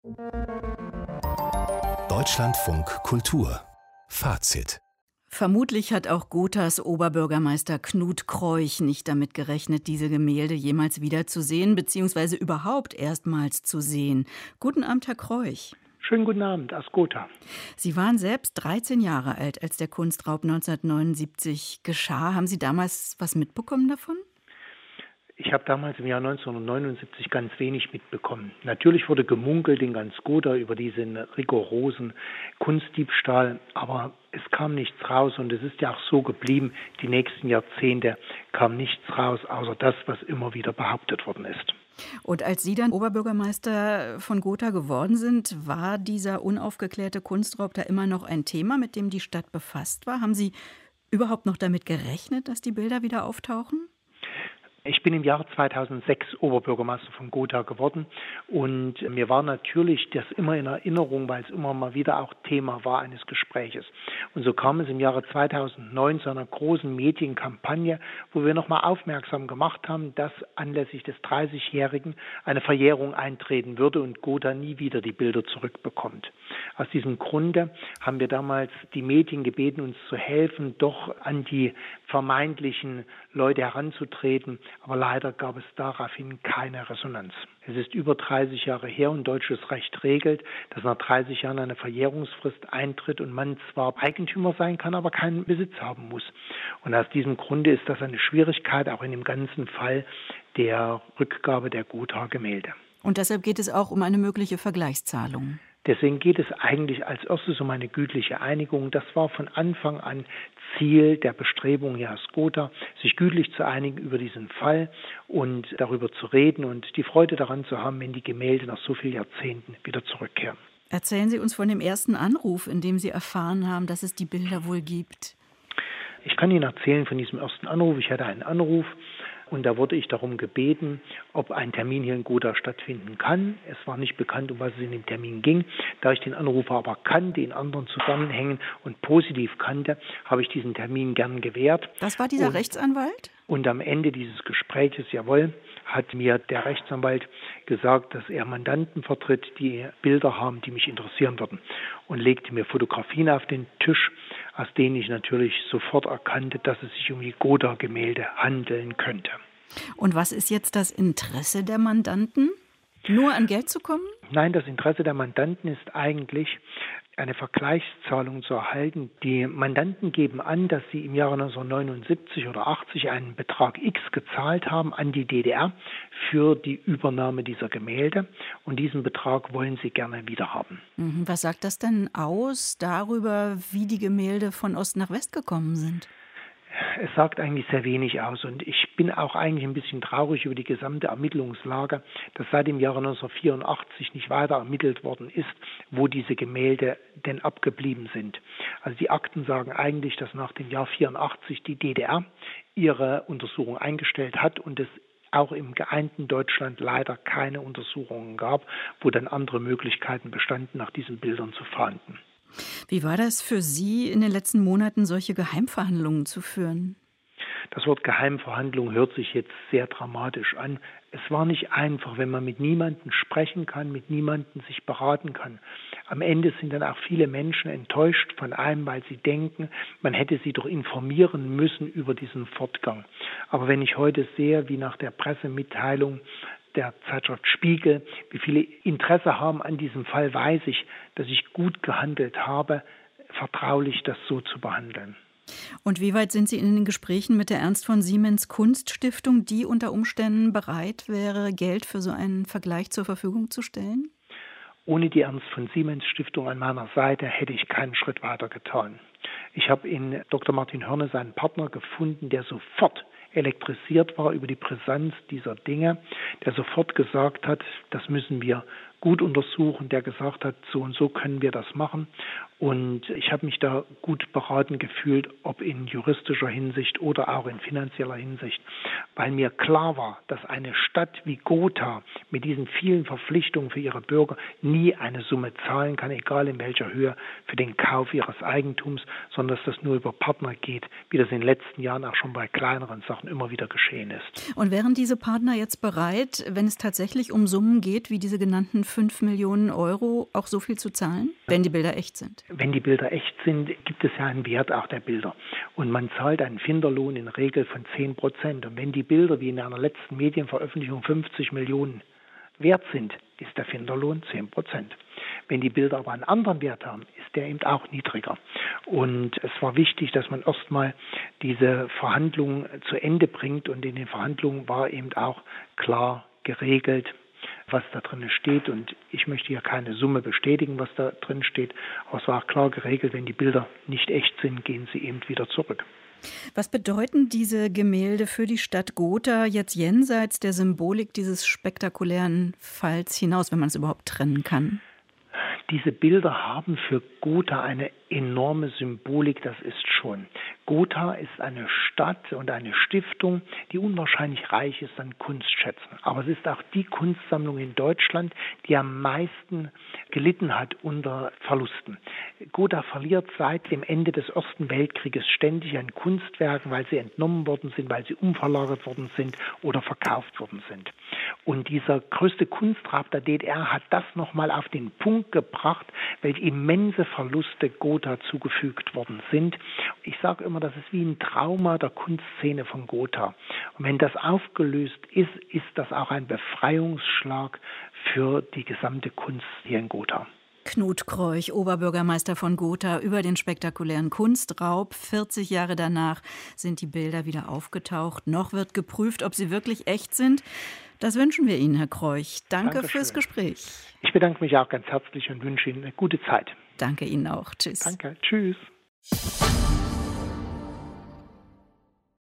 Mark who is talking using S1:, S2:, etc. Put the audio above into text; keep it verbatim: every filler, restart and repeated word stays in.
S1: Deutschlandfunk Kultur Fazit.
S2: Vermutlich hat auch Gothas Oberbürgermeister Knut Kreuch nicht damit gerechnet, diese Gemälde jemals wiederzusehen, beziehungsweise überhaupt erstmals zu sehen. Guten Abend, Herr Kreuch.
S3: Schönen guten Abend aus Gotha.
S2: Sie waren selbst dreizehn Jahre alt, als der Kunstraub neunzehnhundertneunundsiebzig geschah. Haben Sie damals was mitbekommen davon?
S3: Ich habe damals im Jahr neunzehnhundertneunundsiebzig ganz wenig mitbekommen. Natürlich wurde gemunkelt in ganz Gotha über diesen rigorosen Kunstdiebstahl, aber es kam nichts raus und es ist ja auch so geblieben. Die nächsten Jahrzehnte kam nichts raus, außer das, was immer wieder behauptet worden ist.
S2: Und als Sie dann Oberbürgermeister von Gotha geworden sind, war dieser unaufgeklärte Kunstraub da immer noch ein Thema, mit dem die Stadt befasst war? Haben Sie überhaupt noch damit gerechnet, dass die Bilder wieder auftauchen?
S3: Ich bin im Jahre zweitausendsechs Oberbürgermeister von Gotha geworden und mir war natürlich das immer in Erinnerung, weil es immer mal wieder auch Thema war eines Gespräches. Und so kam es im Jahre zweitausendneun zu einer großen Medienkampagne, wo wir nochmal aufmerksam gemacht haben, dass anlässlich des dreißigjährigen eine Verjährung eintreten würde und Gotha nie wieder die Bilder zurückbekommt. Aus diesem Grunde haben wir damals die Medien gebeten, uns zu helfen, doch an die vermeintlichen Leute heranzutreten. Aber leider gab es daraufhin keine Resonanz. Es ist über dreißig Jahre her und deutsches Recht regelt, dass nach dreißig Jahren eine Verjährungsfrist eintritt und man zwar Eigentümer sein kann, aber keinen Besitz haben muss. Und aus diesem Grunde ist das eine Schwierigkeit, auch in dem ganzen Fall der Rückgabe der Gotha-Gemälde.
S2: Und deshalb geht es auch um eine mögliche Vergleichszahlung.
S3: Deswegen geht es eigentlich als erstes um eine gütliche Einigung. Das war von Anfang an Ziel der Bestrebungen hier aus Gotha, sich gütlich zu einigen über diesen Fall und darüber zu reden und die Freude daran zu haben, wenn die Gemälde nach so vielen Jahrzehnten wieder zurückkehren.
S2: Erzählen Sie uns von dem ersten Anruf, in dem Sie erfahren haben, dass es die Bilder wohl gibt.
S3: Ich kann Ihnen erzählen von diesem ersten Anruf. Ich hatte einen Anruf. Und da wurde ich darum gebeten, ob ein Termin hier in Gotha stattfinden kann. Es war nicht bekannt, um was es in dem Termin ging. Da ich den Anrufer aber kannte, in anderen Zusammenhängen und positiv kannte, habe ich diesen Termin gern gewährt.
S2: Das war dieser
S3: und,
S2: Rechtsanwalt?
S3: Und am Ende dieses Gespräches, jawohl, hat mir der Rechtsanwalt gesagt, dass er Mandanten vertritt, die Bilder haben, die mich interessieren würden. Und legte mir Fotografien auf den Tisch, aus denen ich natürlich sofort erkannte, dass es sich um die Gotha-Gemälde handeln könnte.
S2: Und was ist jetzt das Interesse der Mandanten? Nur an Geld zu kommen?
S3: Nein, das Interesse der Mandanten ist eigentlich, eine Vergleichszahlung zu erhalten. Die Mandanten geben an, dass sie im Jahre neunzehnhundertneunundsiebzig oder achtzig einen Betrag X gezahlt haben an die D D R für die Übernahme dieser Gemälde. Und diesen Betrag wollen sie gerne wiederhaben.
S2: Was sagt das denn aus darüber, wie die Gemälde von Ost nach West gekommen sind?
S3: Es sagt eigentlich sehr wenig aus und ich bin auch eigentlich ein bisschen traurig über die gesamte Ermittlungslage, dass seit dem Jahre neunzehnhundertvierundachtzig nicht weiter ermittelt worden ist, wo diese Gemälde denn abgeblieben sind. Also die Akten sagen eigentlich, dass nach dem Jahr vierundachtzig die D D R ihre Untersuchung eingestellt hat und es auch im geeinten Deutschland leider keine Untersuchungen gab, wo dann andere Möglichkeiten bestanden, nach diesen Bildern zu fahnden.
S2: Wie war das für Sie, in den letzten Monaten solche Geheimverhandlungen zu führen?
S3: Das Wort Geheimverhandlung hört sich jetzt sehr dramatisch an. Es war nicht einfach, wenn man mit niemandem sprechen kann, mit niemandem sich beraten kann. Am Ende sind dann auch viele Menschen enttäuscht von einem, weil sie denken, man hätte sie doch informieren müssen über diesen Fortgang. Aber wenn ich heute sehe, wie nach der Pressemitteilung der Zeitschrift Spiegel, wie viele Interesse haben an diesem Fall, weiß ich, dass ich gut gehandelt habe, vertraulich das so zu behandeln.
S2: Und wie weit sind Sie in den Gesprächen mit der Ernst von Siemens Kunststiftung, die unter Umständen bereit wäre, Geld für so einen Vergleich zur Verfügung zu stellen?
S3: Ohne die Ernst von Siemens Stiftung an meiner Seite hätte ich keinen Schritt weiter getan. Ich habe in Doktor Martin Hörnes einen Partner gefunden, der sofort elektrisiert war über die Brisanz dieser Dinge, der sofort gesagt hat, das müssen wir gut untersuchen, der gesagt hat, so und so können wir das machen. Und ich habe mich da gut beraten gefühlt, ob in juristischer Hinsicht oder auch in finanzieller Hinsicht, weil mir klar war, dass eine Stadt wie Gotha mit diesen vielen Verpflichtungen für ihre Bürger nie eine Summe zahlen kann, egal in welcher Höhe, für den Kauf ihres Eigentums, sondern dass das nur über Partner geht, wie das in den letzten Jahren auch schon bei kleineren Sachen immer wieder geschehen ist.
S2: Und wären diese Partner jetzt bereit, wenn es tatsächlich um Summen geht, wie diese genannten fünf Millionen Euro auch so viel zu zahlen, wenn die Bilder echt sind?
S3: Wenn die Bilder echt sind, gibt es ja einen Wert auch der Bilder. Und man zahlt einen Finderlohn in der Regel von zehn Prozent. Und wenn die Bilder, wie in einer letzten Medienveröffentlichung, fünfzig Millionen wert sind, ist der Finderlohn zehn Prozent. Wenn die Bilder aber einen anderen Wert haben, ist der eben auch niedriger. Und es war wichtig, dass man erstmal diese Verhandlungen zu Ende bringt. Und in den Verhandlungen war eben auch klar geregelt, was da drin steht. Und ich möchte hier keine Summe bestätigen, was da drin steht. Aber es war auch klar geregelt, wenn die Bilder nicht echt sind, gehen sie eben wieder zurück.
S2: Was bedeuten diese Gemälde für die Stadt Gotha jetzt jenseits der Symbolik dieses spektakulären Falls hinaus, wenn man es überhaupt trennen kann?
S3: Diese Bilder haben für Gotha eine enorme Symbolik, das ist schon. Gotha ist eine Stadt und eine Stiftung, die unwahrscheinlich reich ist an Kunstschätzen. Aber es ist auch die Kunstsammlung in Deutschland, die am meisten gelitten hat unter Verlusten. Gotha verliert seit dem Ende des Ersten Weltkrieges ständig an Kunstwerken, weil sie entnommen worden sind, weil sie umverlagert worden sind oder verkauft worden sind. Und dieser größte Kunstraub der D D R hat das nochmal auf den Punkt gebracht, welche immense Verluste Gotha zugefügt worden sind. Ich sage immer, das ist wie ein Trauma der Kunstszene von Gotha. Und wenn das aufgelöst ist, ist das auch ein Befreiungsschlag für die gesamte Kunst hier in Gotha.
S2: Knut Kreuch, Oberbürgermeister von Gotha, über den spektakulären Kunstraub. vierzig Jahre danach sind die Bilder wieder aufgetaucht. Noch wird geprüft, ob sie wirklich echt sind. Das wünschen wir Ihnen, Herr Kreuch. Danke
S3: Dankeschön.
S2: Fürs Gespräch.
S3: Ich bedanke mich auch ganz herzlich und wünsche Ihnen eine gute Zeit.
S2: Danke Ihnen auch. Tschüss.
S3: Danke. Tschüss.